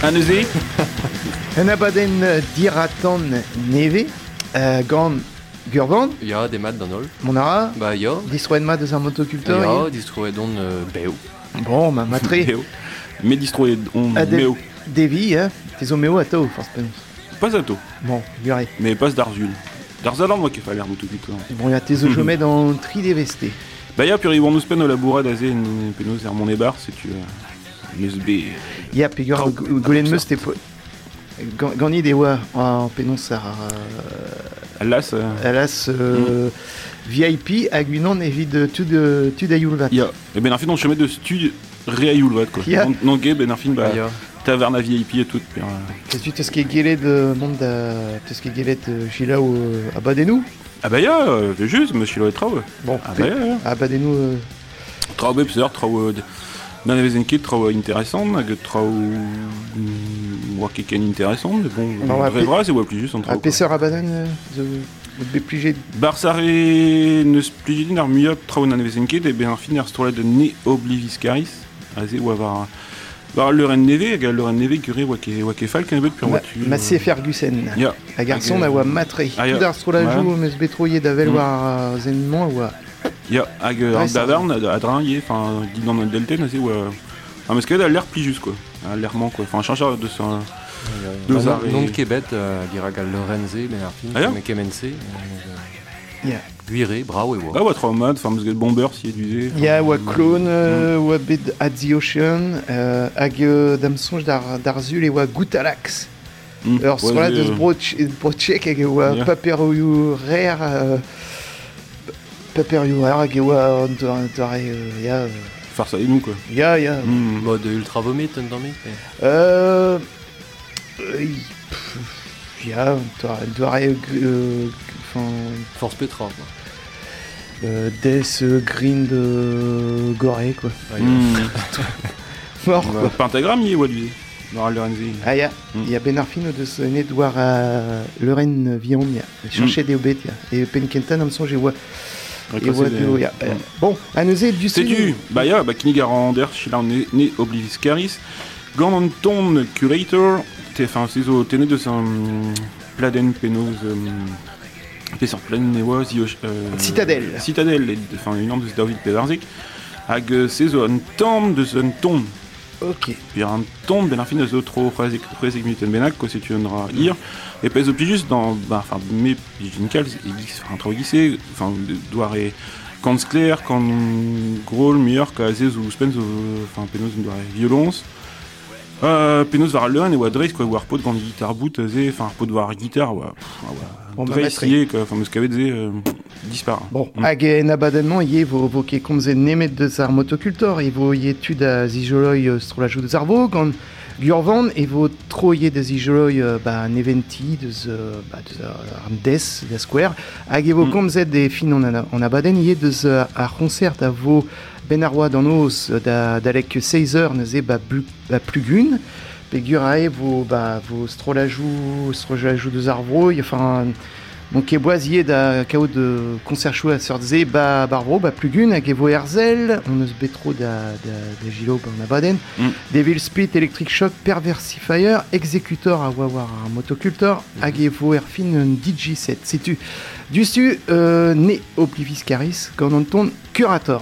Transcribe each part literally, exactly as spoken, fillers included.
Un neuze. Un abaden diraton neve, euh, gant gurvan, Ya, des mat d'an ol. monara, Bah, ya. distroen ma deus ar motoculteur. Ya, distroet on euh, beo. Bon, ma matre. Meo. Mais distro et on Ah, de- Meo. Devi, hein, tes o meo ato, force penaos. Pas Ato, Bon, gure. mais pas d'Arzul. D'Arzalan, moi qui fait l'air motoculteur. Bon, ya tes o jomet dans tri devesté. Bah ya, puis on nous peine la bourrade azé, penos er mon ébar, c'est tu. Neus B. Ya, pegur Trao- golen meus te po... Gani de oa en penons ar... Alas, euh, Alas, euh, V I P hag unan evit tud euh, tud a youlvat. ya. Et ben Arfin, on chemin de stud réayoulvat, quoi. Ya. Non, non, gay, ben Arfin, bah. Ya. Taverna V I P et tout. Puis, euh, Qu'est-ce que tu t'es gelet de monde da... T'es que gelet Gila ou abadenou? Ah bah ya, euh, fait juste, monsieur le trao. Bon, Ah bah ya, ya. abadenou... euh, Trao bepser, trao. Nan avez enkit, trao intéressant, hag trao. Wa keken intéressant, mais bon. Non, ouais, Vrai pe- vrai, c'est ouais plus juste en A trao. quoi. peseur abaden, euh, zo... Be plijé... Barsare neus plijidin ar muiop trao nan avez enkit, et ben Arfin er strolet de ne oblivis caris. Azé ou avoir. Bah, le Rennes Neve, hag le Rennes Neve gure oa ke, oa ke falk an ebet pur Ma- voiture. Massé Ferguson. Ya. A garçon Hag, a oa matre. Ah, ya. Tout ar strolajou, Ouais. meus betroyer d'avel Mm. war zennement oa... Ya, hag Ouais, ar ça davern, a drin ye, enfin, dit dans notre delten, azé oa. Ah, mais ce qu'il a l'air plus juste, quoi. A l'airement, quoi. Enfin, change de ça. Deux Bah, arts et- non de Québec, euh, diragal Lorenze, ben Arfin, Ah, ya. mais Kemense. Ya. Guiré, bravo et Ah, wa. ouais, trois modes, enfin, parce que bomber, si éduisé. Ya oa clone, euh, oa bet at the ocean, euh, hag euh, dam sonj d'ar, d'arzul e oa goutalax. Mm. Ur Ouais, strola c'est, deus euh, brotchek hag e oa Ya. paperoioù rer... euh, paperoioù rer hag e oa an doare... euh, Ya, euh, Faire ça et nous, quoi. ya, ya. Mm. Mode ultra vomit, un dormi. Euh... euh, y- pff, Ya, doare... doare... euh, Enfin... Force Petra. quoi. Euh, Death euh, Green de Goré, quoi. Ah, ya. Mm. Mort, Bah, quoi. Pentagramme, il est ou éduisé. Dans le Rennes. Ah, ya, Mm. il y a Ben Arfin de ce nez de voir à Lorraine Vion, ya. Chercher des obètes, ya. Et Penkentan, en son, j'ai ouah. Et ouah, de, ya. Euh, Bon, à nous aider du C'est du. Bah ya, bah Kinigaраnder, Chilan ne oblivis caris. Gandon ton curator, t'es enfin c'est au téné de son pladen penos. T'es sur pladen newa zioch. Citadelle. Citadelle, et- enfin une arme de David Pedarzik. Hag c'est un tombe de son tombe. Ok. Puis un tombe ben infine de zo trop phrasik phrasik minuten benak quoi si tu viendras ir. Et pèse au plus juste dans bah enfin mes piginicals et enfin trop glissé enfin doire et quand clair quand gros meilleur qu'azez ou spens enfin penos doire violence. Euh, penos var learn et wadres quoi war pot grande guitare boot azé enfin pot voir guitare ouais. On va Dre mettre- sié quoi enfin muscavet zé disparaît. Bon, Mm. hag en abadennement, yé vo vo ket komze nemet deus ar motocultor, e vo yé tud a zijoloi euh, strolajou deus ar vo, gant gurvan, e vo tro yé deus zijoloi euh, ba an eventi deus, euh, ba, deus ar ar des, da square, hag e vo Mm. komzet de fin an, ana- an abaden, yé deus euh, ar concert a vo ben ar oa d'an os euh, da, d'alek seize heures neuze ba, blu- ba plugun, pe gur a e vo, ba, vo strolajou, strolajou deus ar vroi, enfin... Donc e boazier da kao de concerchou a seurtze ba barbro ba plugun hag e vo erzel, on eus betro da, da, da gilo ba an abaden, Mm. Devil Split, Electric Shock, Perversifier, Executor a oa war ar motocultor, hag e vo er fin un D J set. Setu, dustu euh, ne oblivis caris, gant an ton curator.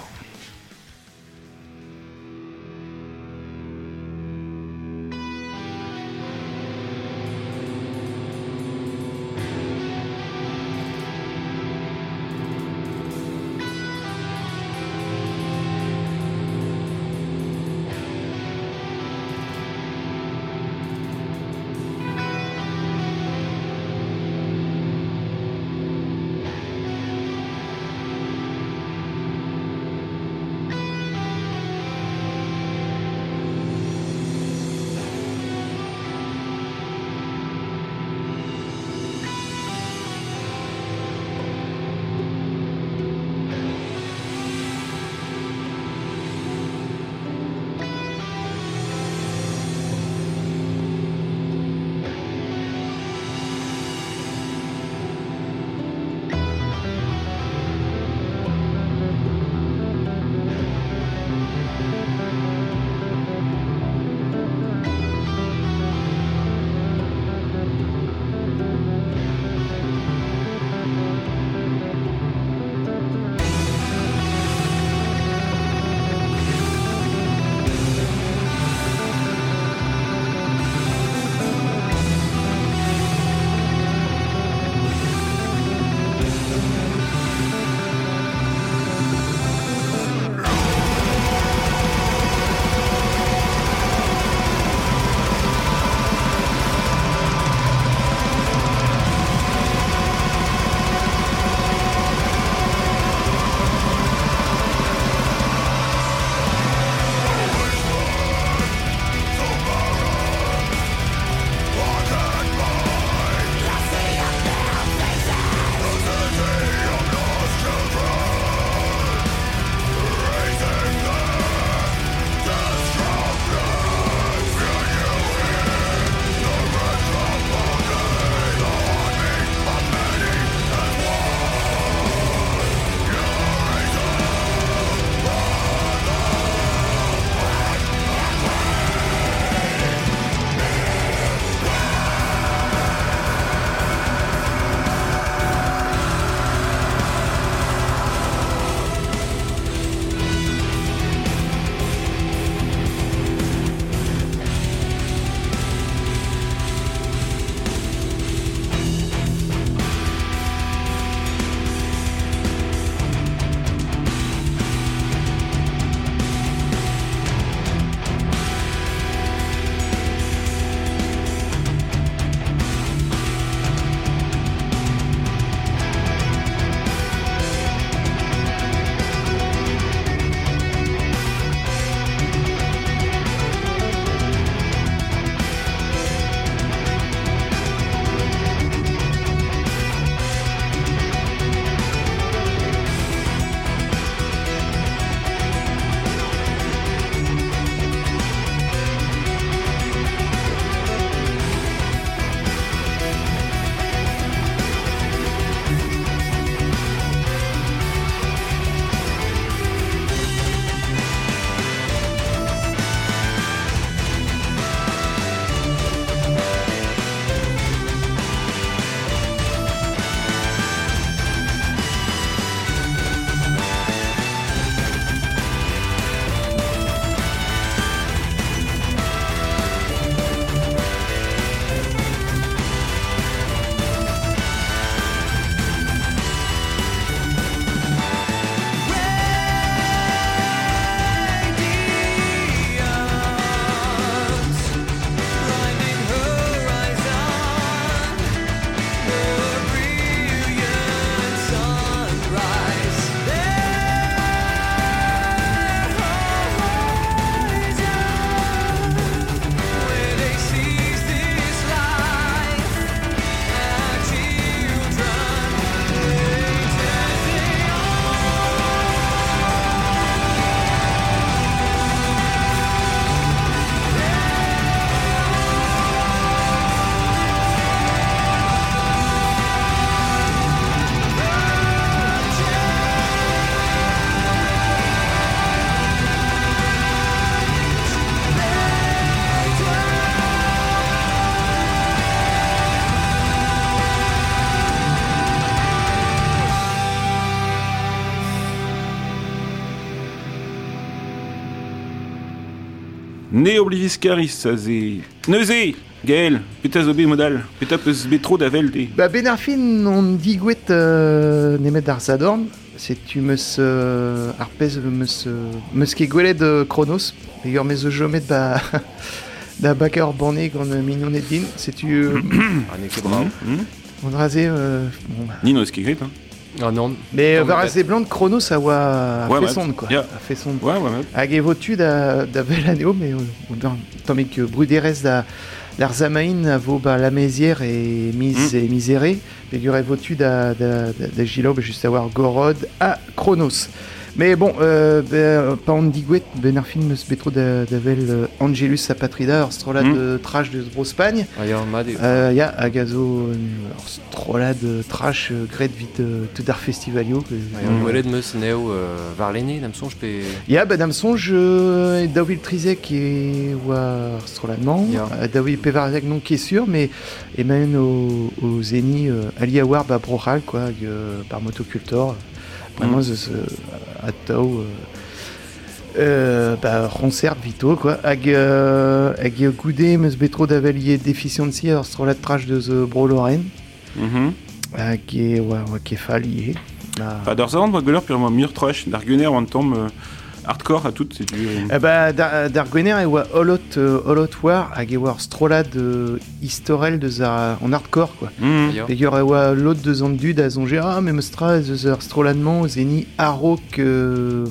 Ne obliviscaris aze... Neuze Gaël, peta zo be modal, peta peus betro d'avel de... Bah ben ar fin on digouet euh, nemet ar zadorn, setu meus euh, ar pez meus, euh, meus ket gwelet euh, Chronos, peogwir meus o jomet ba... da baka ur borne gant mignonet din, setu... Euh, Ah, ne ket brav. Mm. on raze... Euh, bon, bah. Nino eus ket gret, hein. Ah non. Mais Non, va mais raze blant Chronos a oa Ouais, fait ouais. sonde, quoi. Yeah. A fait sonde. Ouais, ouais, ouais. Hag e votu da, da vel aneo, mais euh, tammik euh, bruderez da... D'ar zamain a vo ba la mezier e miz Mm. e mizere, peogwir e votu da, da, da, da Gilob just a war Gorod a Chronos. Mais bon, euh, ben, pa on digouet, ben ar film eus betro da, da vel euh, Angelus a Patrida, ur strolad Mm. de trash de Brospagne. Ah, ya, mat eo. Euh, ya, hag a zo euh, ur strolad de trash euh, gret vit euh, tout ar festivalio. Que, Ah, ya, Mm. gwelet meus neo euh, var lenne, nam sonj pe... Ya, ben am sonj euh, Daoil Trizek e oa ur stroladman. Ya. Euh, Daoil Pevarzek non ket sûr, mais emaen o, o zeni euh, ali a war ba brochal, quoi, hag, euh, par motocultor. Vraiment, Mm. zeus euh, a tao... Euh, euh, bah, concert vito, quoi. Hag, euh, hag goude meus betro d'avel ye deficiency ur strolad trash de ze bro Lorraine. Mhm. Hag e oa, oa ket fall ye. Bah, Pa d'ar zaant, boa goler pur ma mur trash, d'ar gunner oan tamm euh, hardcore a tout, c'est du... Eh bah, dar, dar gwener e oa holot, euh, holot war hag e oa ur strolad euh, historel de za, en hardcore, quoi. Mm. Ya. Peogwir e oa lot de zan dud a zonje, ah, me meus tra eus ur stroladman o zeni arok... Euh,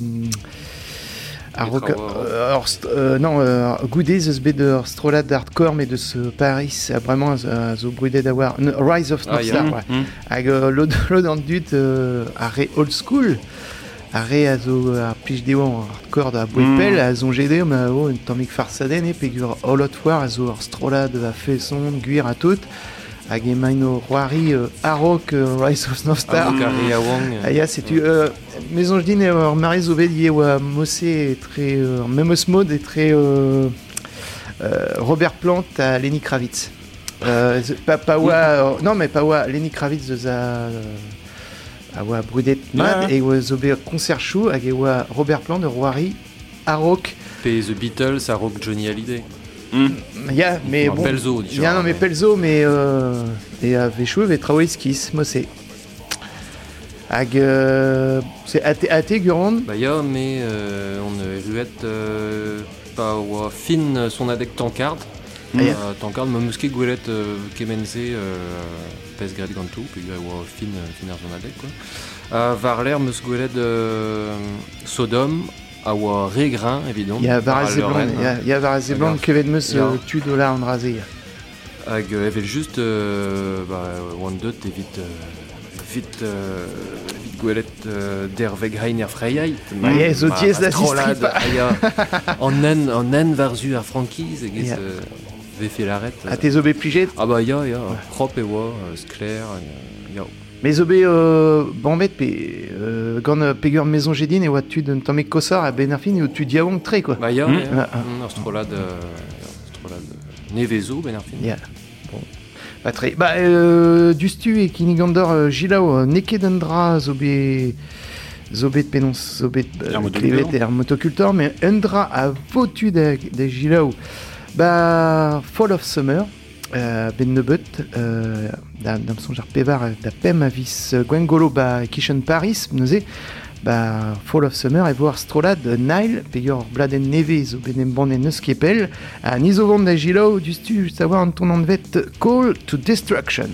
arok... Petra oa- Euh, ur st- euh, non, euh, goude zeus bet ur strolad hardcore, mais de ce Paris, a vraiment a zo brudet a war... Ne, Rise of Ah, ya. Star, Mm. ouais. Mm. Hag euh, lot, lot an dud euh, a re old school, a re a zo ar pij deo an hardcore da bouepel, Mm. a zonjede ma o un tammik farsaden e peogwir holot war a zo ur strolad a fezon, gwir a tout, hag emain o roari euh, arok euh, Rise of North Star. Ah, donc, ar e a wang... Ah, ya, setu... Euh, Maison je dis, ur mare zo bet ye oa mosse e tre... Euh, même eus mod e tre... Euh, euh, Robert Plant a Lenny Kravitz. Euh, ze- pa, pa oa... euh, non, mais pa oa Lenny Kravitz deus a... Euh, a oa brudet mad, Ouais. e oa zo bet concert chou hag e oa Robert Plant de roari arok. Pe The Beatles a rock Johnny Hallyday. Mm. Ya, mais Ah, bon... Pelzo, dis Ya, non, mais Pelzo, mais... Euh, et a vechou e traoe skis, mosse. Hag... Euh, c'est até, até Gurand. Bah ya, mais euh, on euh, ruet euh, pa oa fin son adek tankard. Ah, ya. Euh, tankard, ma meus ket gwelet euh, kemense euh, pez gret gantou, pe oa fin, fin ar son adek, quoi. Euh, var l'air meus gwelet euh, Sodom, a oa regrin, évidemment. Il y a par Varazé Blanc, Lorraine, il y a, il y a Varazé Blanc, Regarde. Kevin Meus, Il y a- euh, tu dollars en rasé. Hag euh, evel just euh, bah, one dot evit euh, vite euh, vite gwelet euh, der veghein er freiheit. Ah, yeah, zo diez da distripa. En nen en nen varzu ar frankiz eges Yeah. euh, ve fait l'arrêt. A te zobe pliget, Ah bah ya ya, prop e oa, euh, skler, euh, ya. mais zobe euh, bambet, pe, euh, gant euh, pegur maison jedin e oa tu d'un tamek kosar a Benarfin e o tu diaong tre, quoi. Bah ya, Mm. ya. Ah, ah. Mm, ar strolad, euh, strolad euh, nevezo ben ar fin. Yeah. Bon. Pas très. Bah, euh, Dustu et Kinigandor euh, Gilao, euh, neke d'Andra, zobe. Zobe de Pénons, zobe de Er euh, motocultor. Clevet et motocultor, mais Undra a votu de, de Gilao. Bah, Fall of Summer, euh, Ben Nebut, euh, d'am son jar pevar, da pem a vis euh, Gwengolo, bah, Kishen Paris, neuze, bah, Fall of Summer, et voir Strolad, Nile, peyur bladen neve, zo benem banden neus kepel, a nizovant da Gilao, dustu, savoir un ton anvet, Call to Destruction.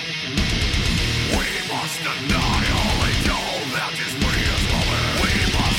Annihilate all that is free as well. We must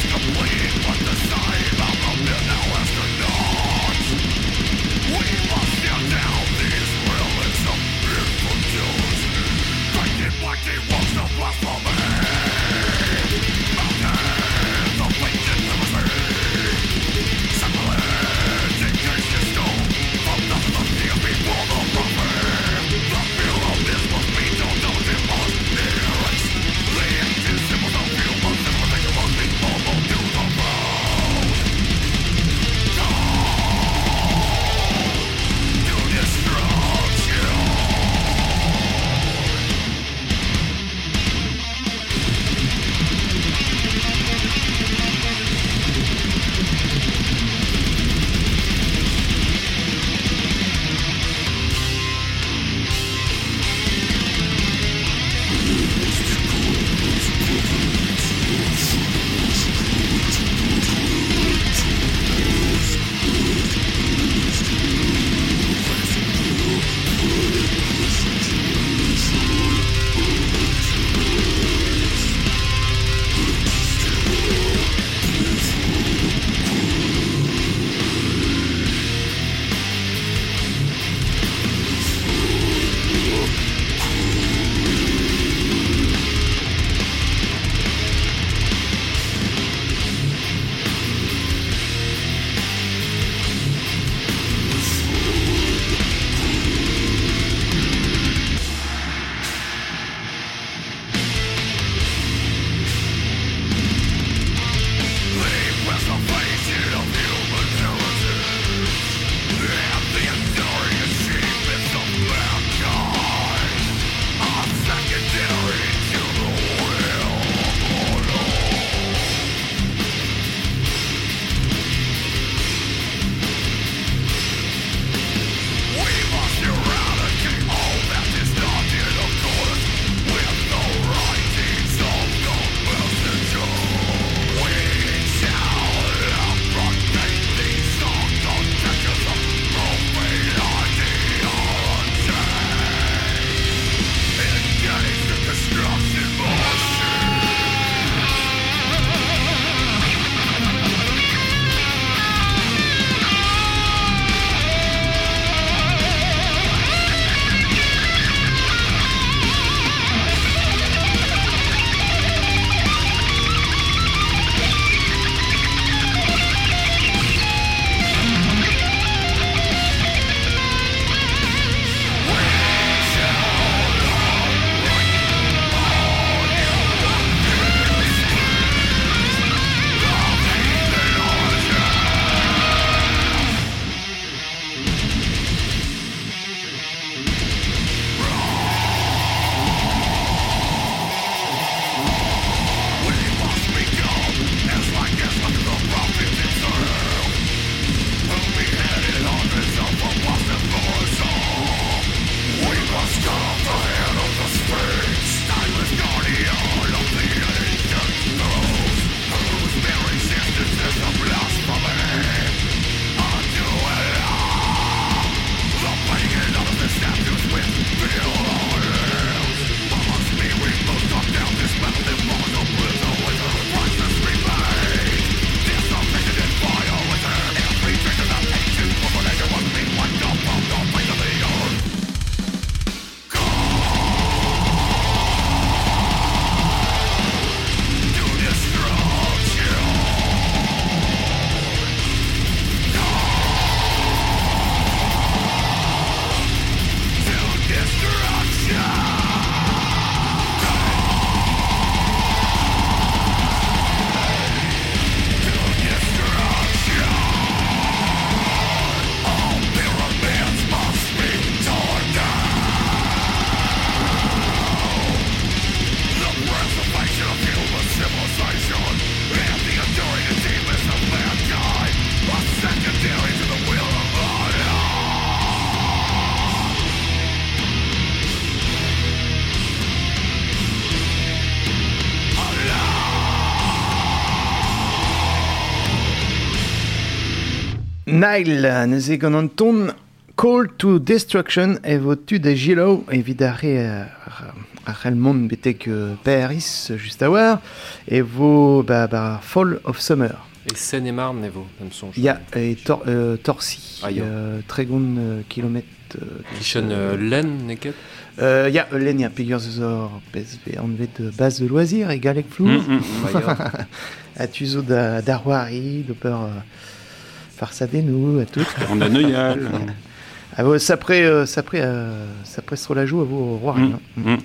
Nile, neuze gant an ton Call to Destruction e vo tu da gilo evidare ar c'hell mont betek uh, Paris just a war e vo ba, ba Fall of Summer. Et Seine-et-Marne ne vo, même son. Ya, e tor, uh, Torsi, ah, uh, tregont uh, kilomet. Uh, Kichen uh, len neket uh, Ya, len ya pegur zor pez ve an vet de base de loisirs e galek flou. Mm, mm. A tu zo da, da roari, de peur uh, farsadenou, a tout. On a Neuial. Ah, ça près, euh, ça près, euh, ça près sur la joue à vous roi. Mm. Mm.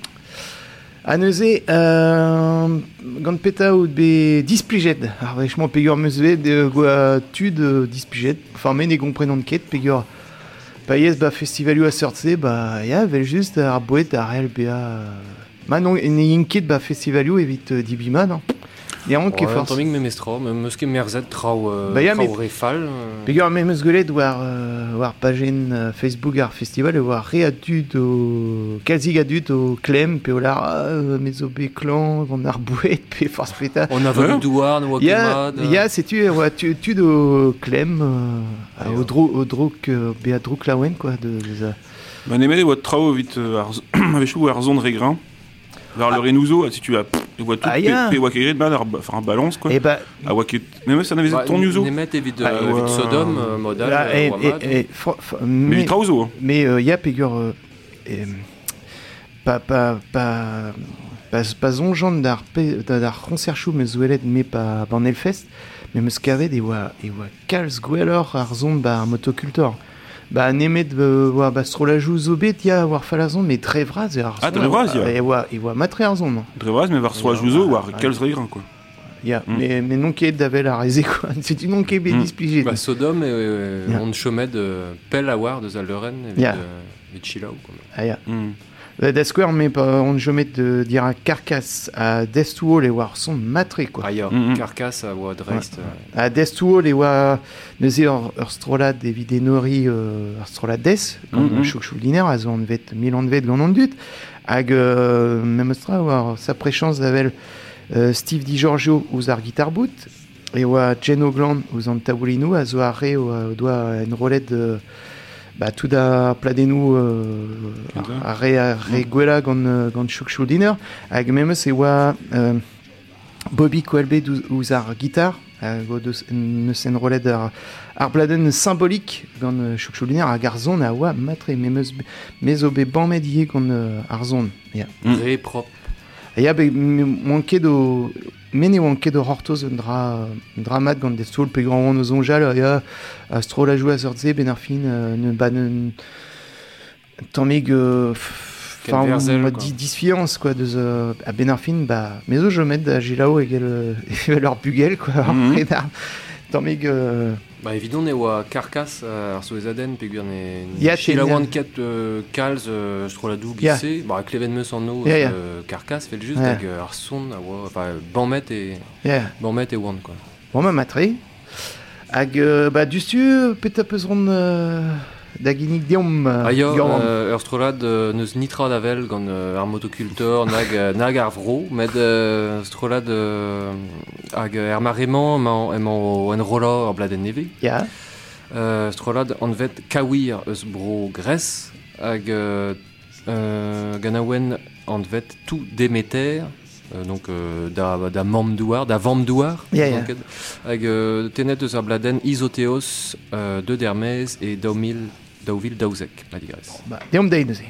À neuze, euh, gant peta ou be displiged. Alors vachement pegur meusve de goa tud displiged. Enfin men e gomprenon ket pegur. Paiez ba festivalu a sortze ba ya vel just ar boet ar real ba. Ma non ne inket ba festivalu evit uh, dibima non. Il y a un qui est fort. Toming memestro, meus ket merzet trao bah, ya, trao refal. Pegur memes golet war uh, war pagen uh, Facebook ar festival e war readud o kalzig adud o klem pe o lar uh, mezo be clan on ar bouet pe force peta. On a vu douar no wakemad. Ya ya c'est tu wa tu tu do klem uh, au dro au drok uh, be a drok lawen quoi de de. Bah nemede wat trao vit ar avechou ar zone regrin. Vers ah. le Renouzo, si tu as tu vois tout ah, yeah. pe wakered bal faire un balance quoi. Et bah a waket même ça n'avait bah, ton Nuzo. Nemet evit ah, evit Sodom uh, modal là, et, Wamad. Et, et, mais vit traozo. Mais il euh, y a pegur euh, et, pas pas pas pas pas onjant d'ar d'ar concert chou me zouelet mais pas ban Elfest mais me skavet et wa et wa Kals Gwellor ar zone ba motocultor. Bah nemet euh, wa bastrolajou zobet ya war falazon mais très vraz ar ah très vraz ya et wa et wa matre ar zone très vraz mais var soit jouzo war quels regrin quoi ya yeah, mm. mais mais non ket davel a rezé quoi c'est une non ket be displigé bah Sodom et euh, yeah. on chomed euh, pel a war de Zalderen et yeah. de Chilau quoi ah ya mm. Da square mais on chomed de dire un carcasse à Destuo les war son matre quoi ah ya mm-hmm. Carcasse à wa dreist ouais. À Destuo les war neuze ur strolad evit enori ur strolad des gant chouchouldiner a zo an vet mil an vet gant an dut hag euh, memostra war sa préchance d'avel euh, Steve Di Giorgio ouz ar guitar boot et oa Jen Ogland ouz an taboulino a zo a re o doa en rolet de bah tout da pladenou euh, a re a re gwella gant gant chouchouldiner hag memes e oa euh, Bobby Coelbet ouz ar guitar Uh, go deus neus en rolet ar, ar bladen symbolique gant chouchouldiner a garzon a oa matre me meus mezo be banmet ie gant uh, ar zon ya mm. Re prop ya be manket o mene manket o hortoz un dra dra mat gant des stoul pe gant o zonjal ya a strolajou a sortze ben ar fin uh, ne ban un tammig uh, enfin on dit disfiance quoi de euh, à Benarfin bah mais eux je mets à Gilao et leur bugel quoi mm-hmm. tant mais que bah évidemment ne wa Carcasse arso ezaden pegur ne Gilao ket Kals stroladou glissé bah Clevenmeus en eau Carcasse fait le juste avec arson enfin Banmet et Banmet et Wand quoi bon ma matré ag bah du stu petapezron da ginig diom ah ya ur strolad neus nitra davel gant ar motocultor nag nag ar vro med strolad hag ar maremañ emañ en rola ar bladen neve ya strolad an vet kawir eus bro gres hag gant aouen an vet tout Demeter Euh, donc euh, da da mam douar da vam douar yeah, yeah. hag euh, tenet eus ar bladen Isoteos euh, de Dermez et daoumil daouvil daouzek la digres bah deom dei neuze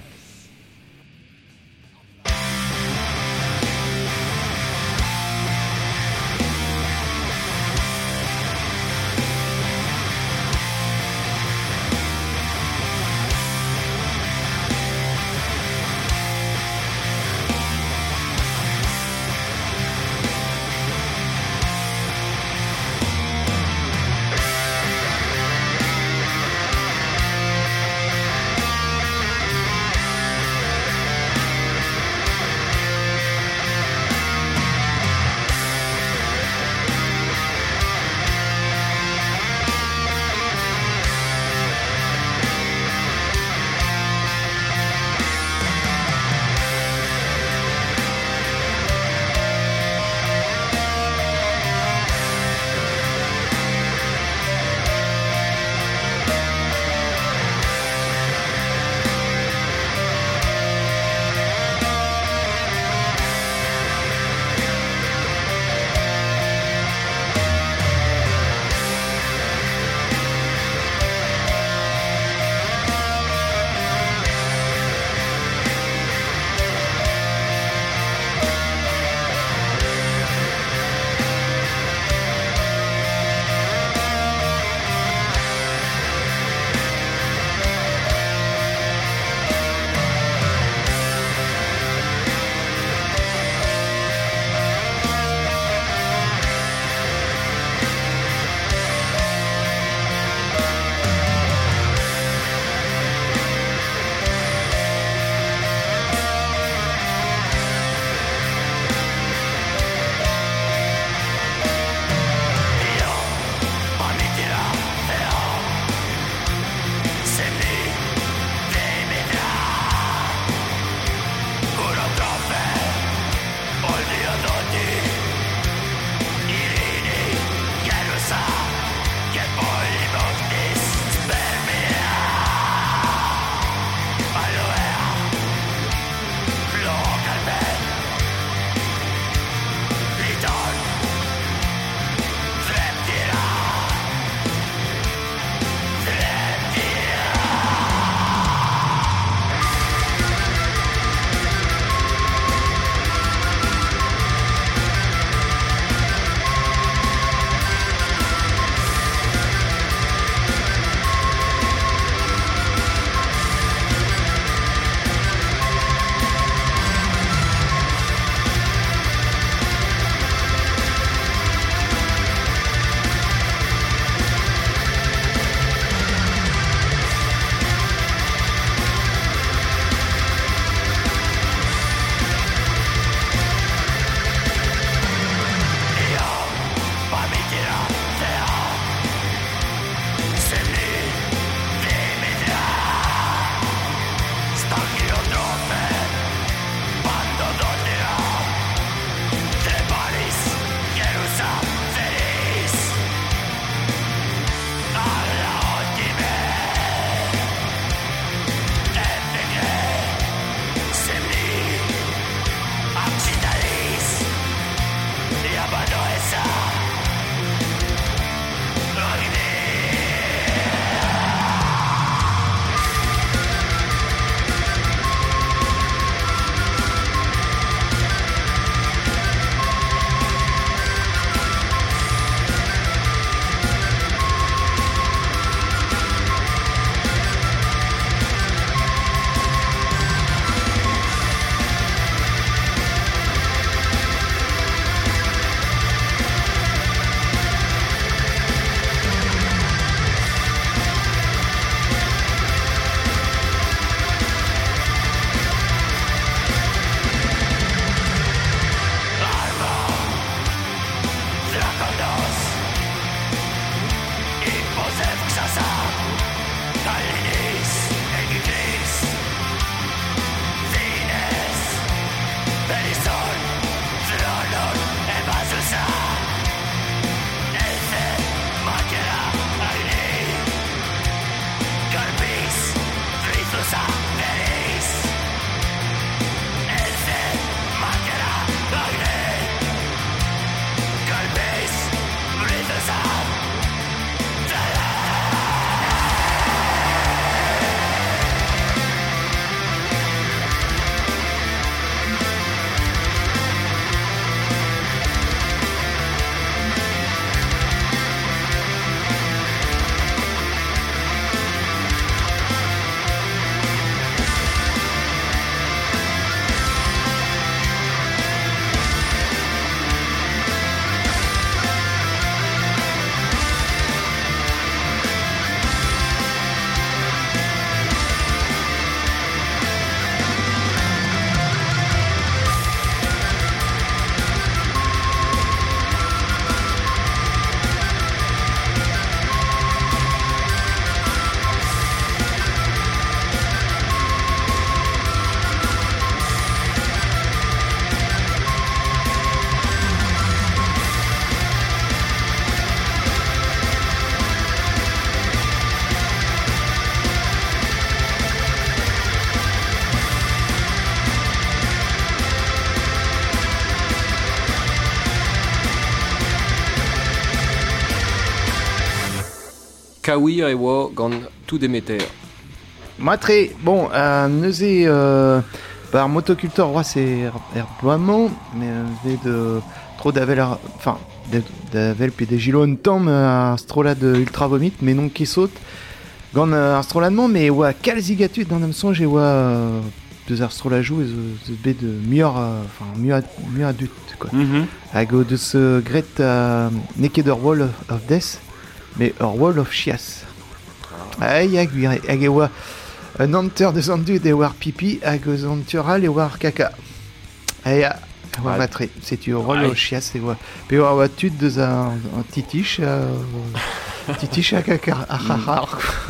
Kawir et wa gant tout Demeter. Matre, bon, euh, neuze euh, par motoculteur roi c'est herbloiement, mais neuze de trop d'avel, ar- enfin d'avel puis des gilo un temps à strola de ultra vomit, mais non qui saute. Gant euh, un stroladement, mais ouais, calzigatu dans un songe et ouais, euh, deux astrolajou et de b de mieux, enfin mieux, mieux adulte quoi. Mhm. Hag o de ce gret euh, neked ur wall of death, mais ur wall of chias. Aïe, hag hag hag e oa un anter de zandu de war pipi, hag o zantural e war caca. Aïe, hag oa Ouais. matre, c'est ur wall Ouais. of chias e oa. Pe oa oa tud deus un, un titiche, euh, titiche a caca, a ha ha.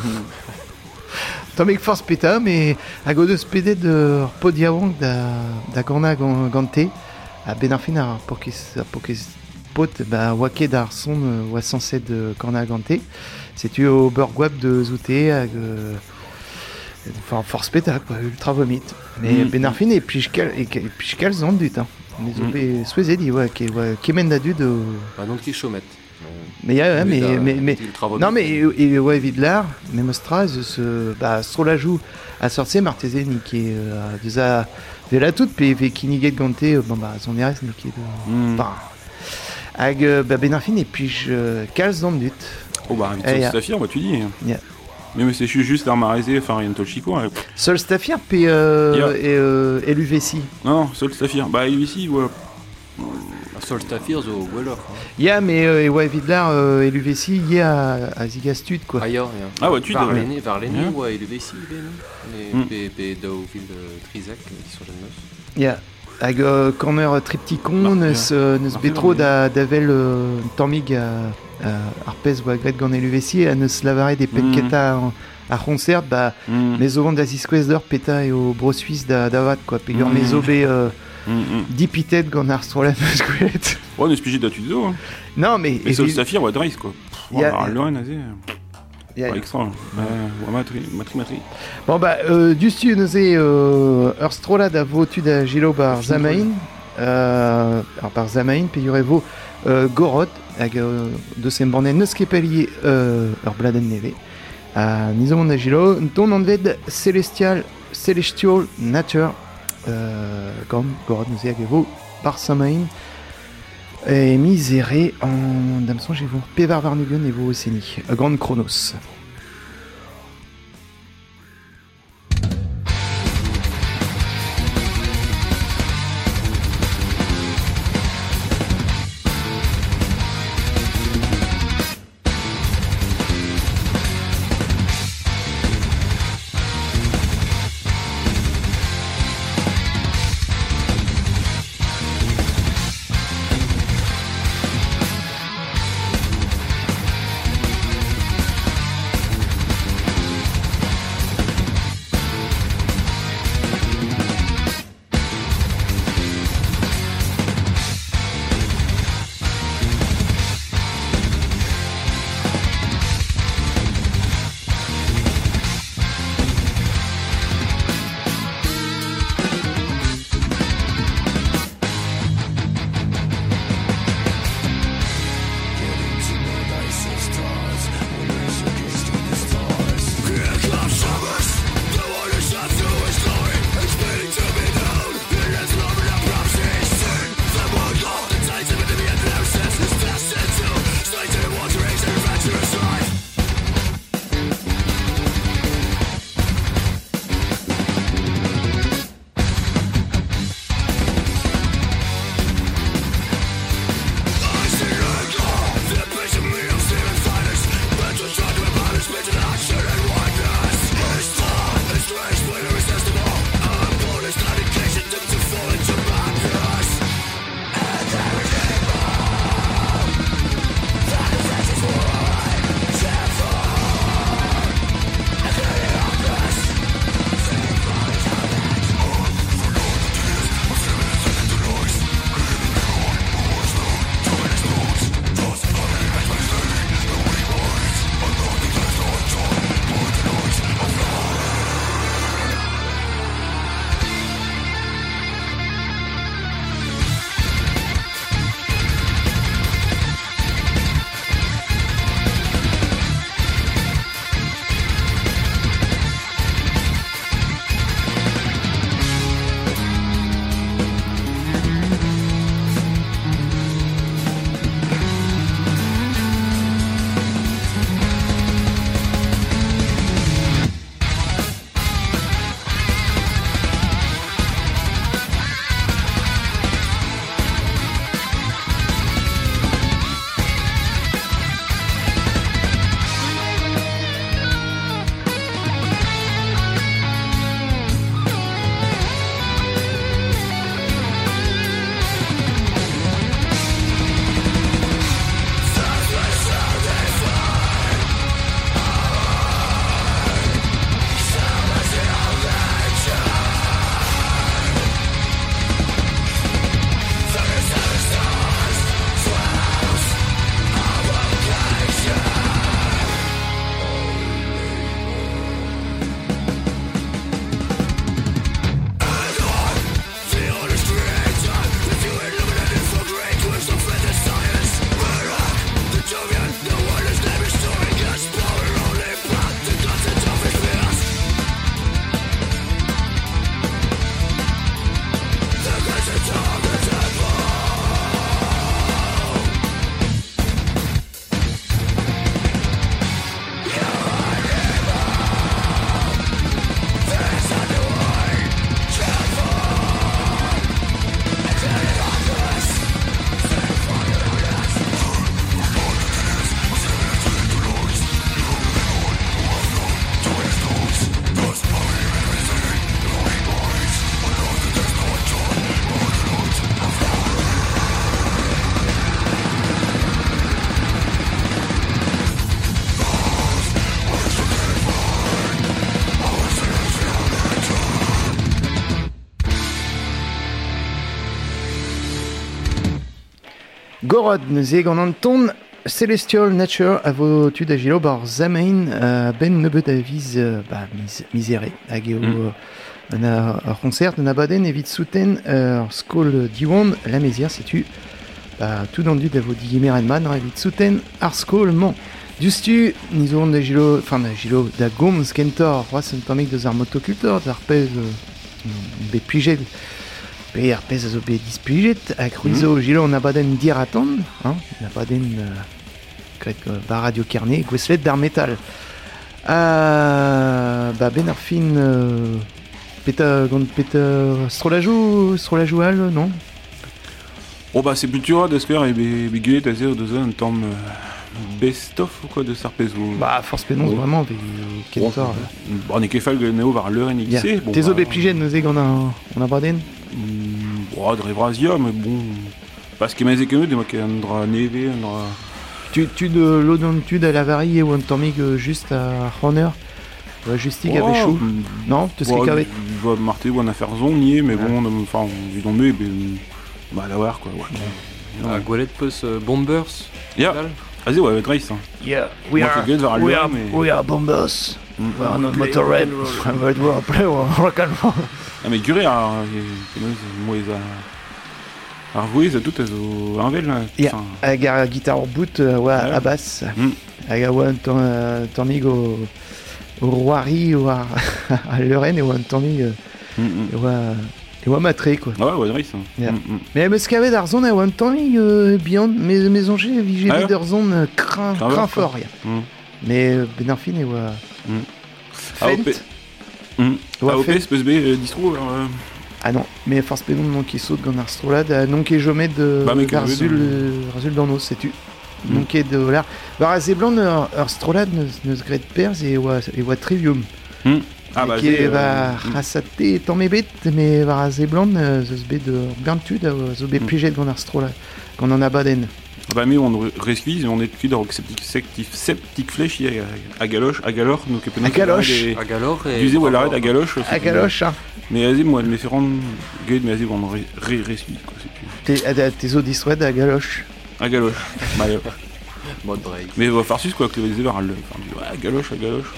Tomek force peta, mais hag o deus pedet de ur podiavong da, da gana gan- gante, a ben ar fin ar pokez, ar pokez pot, ba oa ket ar son euh, oa sanset de gana gante. C'est-tu au burgweb de zouté hag euh, enfin force peta quoi, ultra vomit. Mais Mm. ben ar fin e plichkal e ke- plichkal zan dut hein. Mais zo Mm. be souezet di ouais, ke ouais, kemen da dud o... Bah, donc qui chômette. Mais ya ouais, mais mais mais non mais et, et ouais vidlar, mais mostra ce bah strolajou a sorti martezen qui est euh, déjà de la toute puis fait kiniget gante bon bah son reste qui est de Mm. enfin hag euh, bah ben ar fin e puis je calze dans dut. Oh bah, vite Eh, sur ya. Staffir, bah tu dis. Ya. Mais, mais c'est juste l'armarisé, enfin rien de Tolchico. Hein. Seul Staffir puis euh, Ya. et euh, et l'U V C. Non, non, seul Staffir. Bah ici, ouais. Solstafir zo Weller. Ya mais euh, et ouais vidlar euh, et l'U V C y a à Zigastud quoi. Ailleurs, Ah ouais, tu Varleni, Varleni, Ouais. ouais, il est ici, il est, Mm. non Mais P Dauville Trisac, qui sont jeunes. Ya. Hag euh, corner triptychon Marc, neus ya. euh, neus Marc, betro ya. da davel euh, tammig a a arpez oa gret gant e l'U V C a neus lavare des penketa mm. a concert bah Mm. mes ovant da ziskwez peta et au bro suisse da davat quoi pegur Mm. mes obe euh, Mm, mm. dipitet gant ar strolet neus goulet. Ouais, on est spigé d'Atuzo. Hein. Non mais Et seul et- Staffir, ouais, Drice, quoi. Ya, Ouais, ya. bah, loin, nazé. ya, Ouais, extra. Ouais, ouais, matri, matri, matri. Bon bah euh, du stu neuze euh, ur strola da votu da gilo bar zamain euh, alors par zamain pegurevo euh, gorod hag euh, de sem bornet neus ket palier euh, ur bladen neve a nizomon da gilo ton anved celestial celestial nature euh, gant gorod neuze hag evo par zamain et miséré en damson j'ai vu pevar varnugen evo oseni a grande chronos. Gorod, neuze gant an ton Celestial Nature a vo tud a gilo bar zamein euh, ben nebeut a viz euh, bah, mis, misere hag eo Mm. euh, an a, a concert an abaden evit souten euh, ar skol diwan la mezier setu bah, tout an dud a vo digemer en man evit souten ar skol man. Justu, nizo an da gilo, enfin da gilo da gomz kentor, roas an tammig deus ar motocultor, ar pez euh, be pujet, be ar pez a zo be dispujet, hag ruizo gilo an abaden dir atan, hein, an abaden euh, kret euh, ba radio kerné, gweslet d'ar metal. Ah, ba ben ar fin euh, peta gant peta strolajou, strolajou al, non? Oh bah c'est plutôt de ce et be gulet à zéro deux ans en temps best-of ou quoi de Sarpezo. Bah, force pénonce, Oh. vraiment, be kentor. Bon, on est kefal neo var l'heure Yeah. nixé. Bon, Tezo bah, be plijet neuze gant an an abaden? mm, Bon, de Revrazia, mais bon. Parce que mes économies, de moi qui andra neve, andra. Tu, tu de l'odon tu de la varie ou un tomig euh, juste à Honor euh, Justig avait chaud mm, non tu sais bon, qu'avec Je vais marter ou en affaire zone nier, mais Ouais. bon, on- enfin, vu dans le ben. Bah, la voir quoi. Ouais. A gwelet peus euh, Bombers. Yeah. Dal. Vas-y, ouais, avec Race. Hein. yeah we Moi, are que gueule vers we l'heure, are mais. we are bombers Mm. we are not motorhead we are play rock and roll Ah, mais Guré, alors, moi, ils a. Alors, vous, ils ont tout un vel, là. Yeah. Enfin, hag ar guitare boot euh, ouais, Ouais. à basse Mm. hag a oa un tom- euh, tomig au au roari ou à à Leuren et oa un tomig euh, mm, mm. et oa et oa matre quoi. Ah ouais, ouais, Race. Hein. Yeah. Mm, mm. Mais me skavet d'ar zone a oa un tomig euh, bien mais mais onge vije Ah ouais. d'ar zone euh, crin Crin crin fort, fort ya. Mm. Mais euh, ben ar fin e oa Mm. Fent. A O P. Mm. Oa A O P, Fent. espèce B, euh, distro, alors. euh, Ah non, mais force pédon non qui saute gant ar strolad, euh, non qui jomet de Bah, mais que Garzul, veux, euh, Garzul dans nos, sais-tu. Mm. Non qui est de là. Bah, à Zeblan, ur, ur strolad neus, neus gret perz et oa, et oa trivium. mm. Ah bah, qui c'est, est euh, va mm. rassate tant mes bêtes, mais va à Zeblan, euh, zeus bet de berntud, euh, zeus bet Mm. plijet gant ar strolad, gant an abaden. Ah bah, mais on resquise, on est depuis dans septique, septique, septique flèche, il y a à galoche, à galore, nous qui À galoche. A galor et... Disais, ouais, l'arrête à galoche. À galoche, hein. Mais vas-y, moi, mes ferrand, gueule, mais vas-y, on resquise, quoi, c'est plus. T'es, à- tes os d'histoire à galoche. À galoche. Bah, euh, Mode break. mais va farsus, quoi, que les élèves, le. Enfin, ouais, à galoche, à galoche.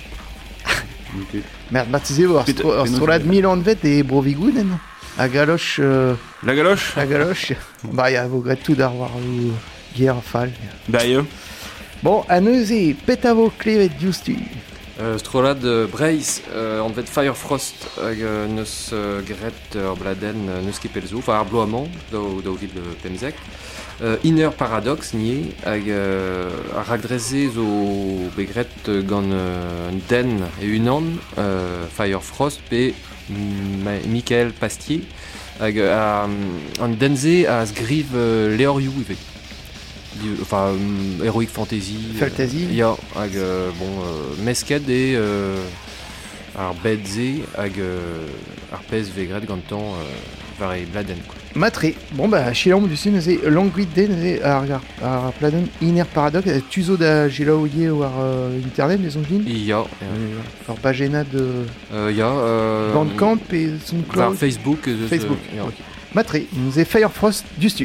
Ok. Merde, baptisé ur Peta- stro- ur penaos strolad eo. mil an vet et brovigouden. À galoche... Euh, La galoche La galoche. Bah, il y a vos gret tout d'ar war ou guerre fall. Bah, euh, Bon, à neuze, pet a vo klevet justu. Euh, Strolad euh, Brace, euh, an vet Firefrost hag euh, neus euh, gret ur bladen euh, neus kepelzo, enfin ar bloamant, daou, daou vid le pemzek. Euh, Inner Paradox, nier, hag euh, ar ragdreze zo begret euh, gant euh, un den e unan, euh, Firefrost, pe Ma- Michael Pastier, hag euh, a, an denze a sgriv euh, leorioù evet. Di- Enfin, um, Heroic Fantasy. euh, Fantasy. Ya, hag, euh, bon, euh, mesket e euh, ar bedze hag euh, ar pez vegret gantan euh, var e bladen, quoi. Matre. Bon, bah, chilam du sin, neuze, languid de, neuze, ar, ar, ar pladen Inner Paradox, euh, tuzo da gilaouye ou ar euh, internet, les ongines. Ya, ya. Ar pagina de Euh, ya, euh, Bandcamp et var SoundCloud. Facebook. euh, Facebook. euh, ya. Ok. Matre, neuze Firefrost justu.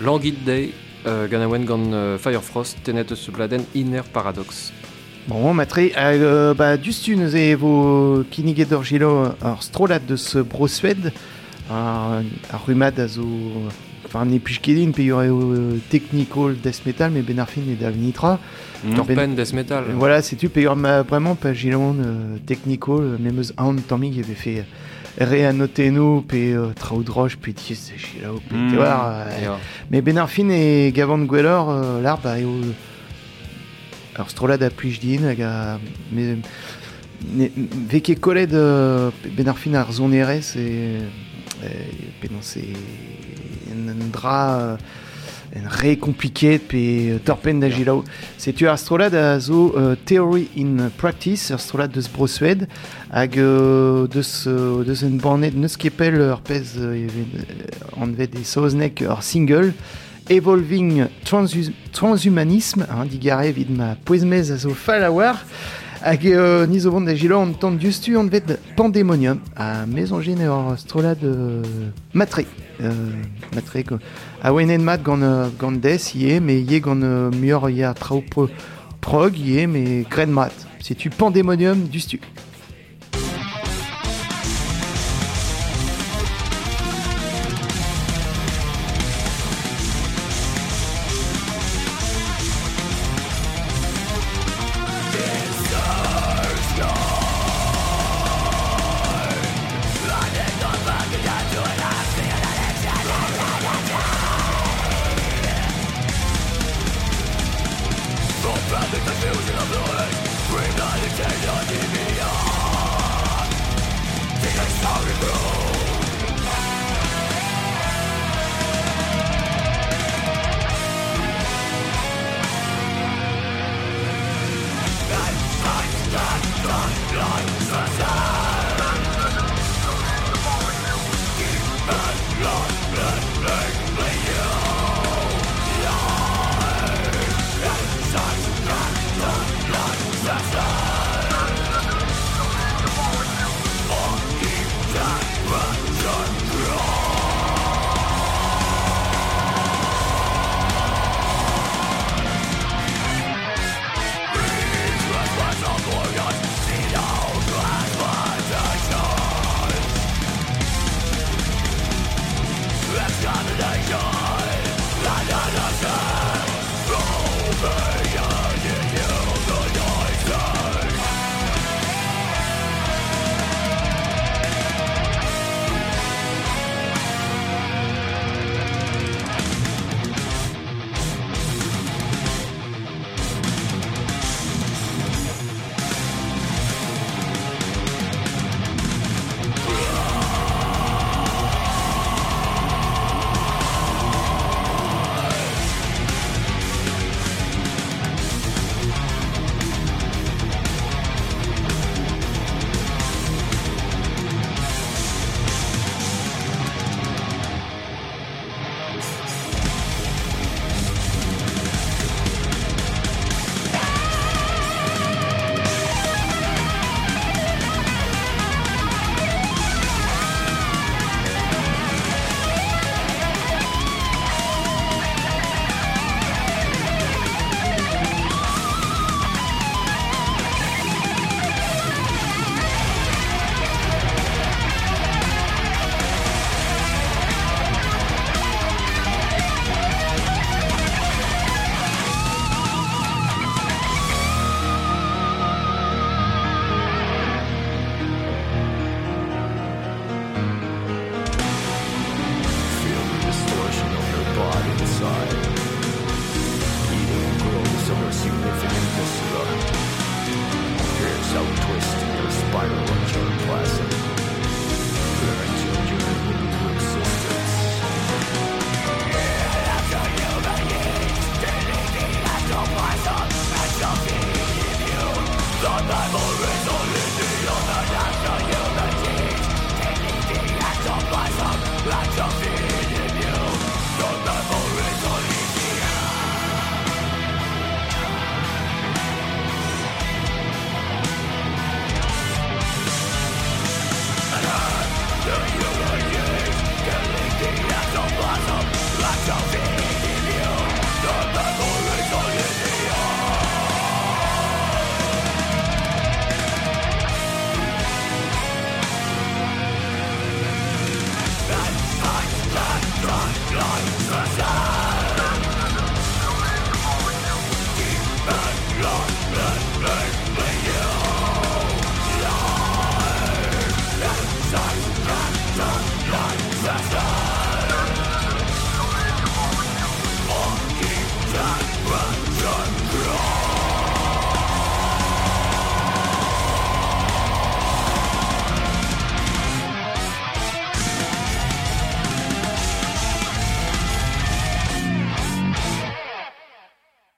Languid Day, euh, Ganawen Gan euh, Firefrost, Tenet Subladen, Inner Paradox. Bon, Matri, euh, bah, dustu nous e vo kinniget d'orgilo ar strolat de ce brossued, ar, ar rumad a zo, enfin, ne plus kedin, pe yore euh, technical death metal, mais ben ar fin et d'avenitra. Mm. Torpen ben, death metal. Voilà, c'est tu, pe yore vraiment pas gilon euh, technical, même eus aon tammi qui avait fait Reanoteno, pe euh, traoudroche, pe diez gilao, pe Mm. te war. Euh, Yeah. Mais ben ar fin et gavant de gwellor, euh, l'arbre a eo... Alors, strola da pluijdin, hag a... Me, ne, veke koled euh, ben ar fin ar zonerez, e... Ben c'est un dra... Euh, un re compliqué, pe torpen da gilao. C'est tu ar strola da zo euh, Theory in Practice, ar strola deus brossued, hag euh, deus, euh, deus en bannet neus kepel ur pez euh, an vet e saoznek ar single, Evolving Transhus- Transhumanisme, hein, digare vid ma poezmez a zo fall a war, hag euh, nizo vont da gilo an tant justu an vet Pandemonium, a mezongin ur strola de Matre. Euh, Matre, ko- a oenen mat gant, euh, gant des, ie, me ie gant euh, muor ia trao pro- prog, ie, me gren mat. C'est tu Pandemonium justu. Run!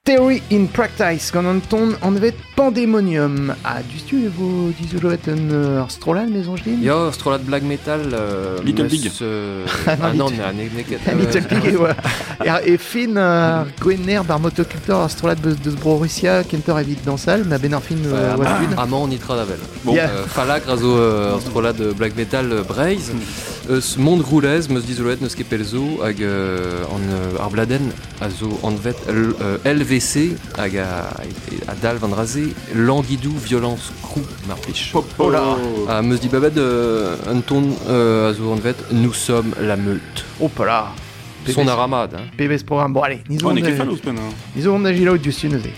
Theory in Practice, quand on tourne en vet Pandemonium. Ah, du stu, vous dites vous êtes un ar strollal, maison je dis Ja, strolat black metal. Euh, Little meus, Big. Euh, Ah, ah non, Little- mais un neket. Un Little Pig, ouais. Et, et fin, ar gwener bar motocultor ar strollad beus deus bro Russia, kenter evit dans salle, ma ben ar fin euh, Ah, wastud. Amant nitra davel. Bon. Yeah. Euh, Falak razo euh, strolat de black metal euh, Braise. Eus mont roulez, meus dizolet neus kepelzo hag euh, an euh, ar bladen a zo an vet l- euh, L V C hag a, a dal van raze languidou violence crew mar plij. Oh là. Ah, meus di babad euh, un ton euh, a zo an vet nous sommes la meute. Oh, pas là. Son a ramad. Hein. P B S programme. Bon, allez, nizo On est on kefal a- ouzh pen, hein. nizo on a gilaout du stu neuze.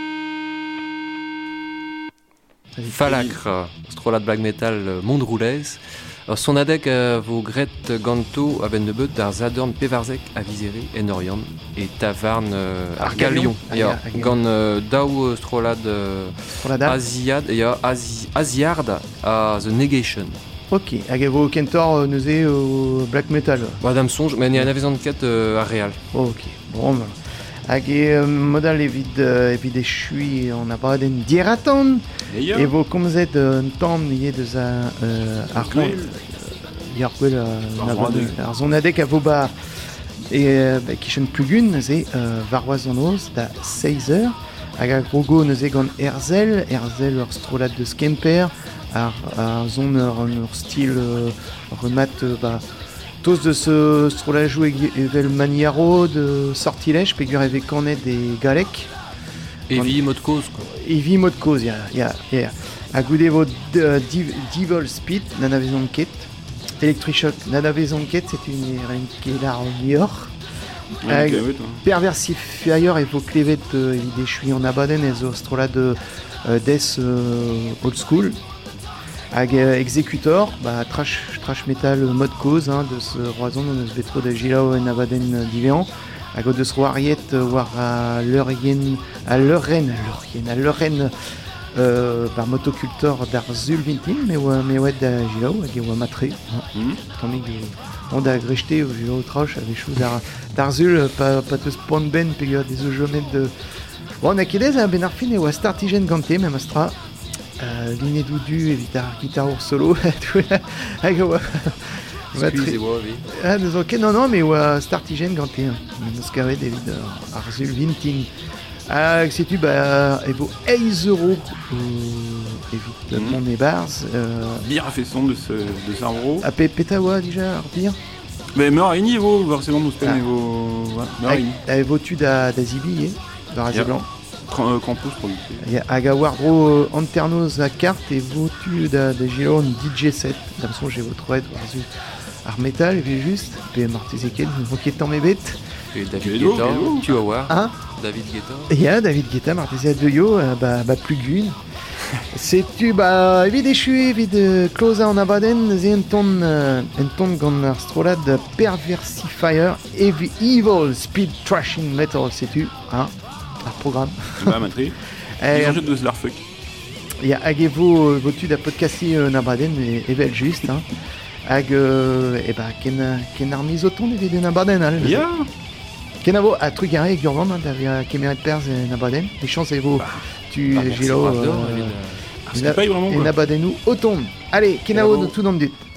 Falacre, strolat black metal euh, Mondroulez. Alors, son adek euh, vo gret ganto a ben de beut d'ar zadorn pevarzek a vizere en orion et tavarn euh, ar galion. Ah, Ya, ya, ah, ya. gant euh, daou euh, strolad euh, Strolada. asiad, ya, asi, asiard a The Negation. Ok, hag evo kentor euh, neuze o black metal. Madame songe, mais il y a un avezan ket euh, à Real. Oh, ok, bon, ben. Hag e euh, modal evit, euh, evit e chui an abadenn dieraton. Et ya. Evo komzet euh, un tamm nie deus a euh, ar Gwell. Yar gwell Ar euh, zon adek. ar zon adek a vo ba e euh, ba, kichen plugun neuze euh, varroaz an oz da seiz eur hag a grogo neuze gant Erzel Erzel ur strolad de Skemper ar, ar zon ur, ur stil euh, remat euh, ba toz de ce strolajou evel maniaro de sortilège pegur eve kanet e galek Evi mode cause, quoi. Evi mod koz, ya, ya, ya. A goude vo uh, div, Devil Speed, nan avezon ket. Electric Shock, nan avezon ket, c'est une renkelar lior. Ouais, Hag ok, ouais, toi. Perversifier e vo klevet euh, evide chui an abaden ez o strola de euh, death euh, old school. Hag euh, Executor, bah, trash, trash metal mod cause, hein, de ce roazon on eus betro de gilao en abaden euh, divean. Hag o deus roariet euh, war a l'eurien, a l'euren, a l'eurien, a l'euren euh, par motocultor d'ar zul vintin, mais oa me oa da gilao, hag e oa matre. Hein. Mhm. Tammig euh, on da grejte o gilao trash a vechou d'ar, d'ar zul, euh, pa, pa teus poan ben pegur des o jomet de... Bon, na kedez a ben ar fin e oa startigen gante, mem astra, euh, ligne doudu evit ar guitar solo, hag e oa... Excusez moi, oui. Ah, nous ok, non, non, mais oa startigen gante, hein. Nous kavet evit euh, ar zul vintin. Ah, sais-tu, bah, evo eiz euro euh, evit Mhm. mon e barz. Euh, Bir a fait son de ce de ce arbre. a pe petawa déjà, ar bir. Mais meur ini vo forcément nous Ah. peine vo meur ini. A evo tu da, da zibi, eh, da raze Ya. blanc. Campus produit. Ya, hag a wardro euh, anternoz a carte evo tu da, da gilo an D J set. Damson, j'ai vo troet war zu ar metal, evi just. Pe martezeket, vo ket tamm ebet. Et David Guedo, Guetta, Guedo. tu vas voir. Hein? David Guetta. Ya, David Guetta, martezet de yo, euh, bah, bah, plus gun. Sais-tu, bah, evit echu, evit euh, closa an abaden, ze un ton, euh, un ton gant ar strolad de Perversifier, Heavy Evil Speed Trashing Metal, sais-tu, hein, ar programme. Bah matri. Eh, Ils ont de Slarfuck. ya, hag evo, vo tu da podcasti un abaden, e, evel just, hein. Hag, euh, e bah, ken, ken ar mizoton evit un abaden, hein. Ya. Ken avo, a truc gare eg urvan, hein, da via kemeret perz en abaden, e chans evo, tu, Ah, bon, gilo, c'est Ravdor, euh, David, euh, Ah, c'est pas vraiment et quoi. n'abadenou automne. Allez, Kenao Kenavo. de tout dans le dit.